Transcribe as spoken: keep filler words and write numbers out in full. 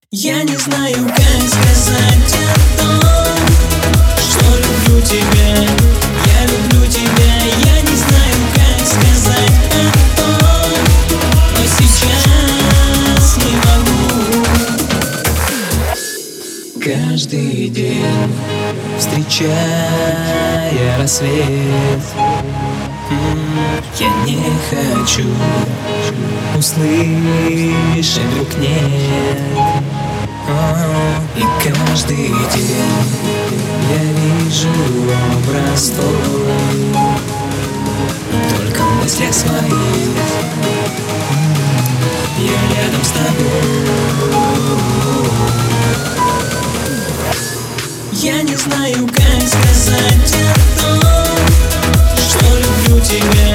Я не знаю, как сказать о том, что люблю тебя. Я люблю тебя. Я не знаю, как сказать о том, но сейчас не могу. Каждый день, встречая рассвет, я не хочу услышать вдруг нет. И каждый день я вижу образ твой, только в мыслях своих я рядом с тобой. Я не знаю, как сказать о том, что люблю тебя.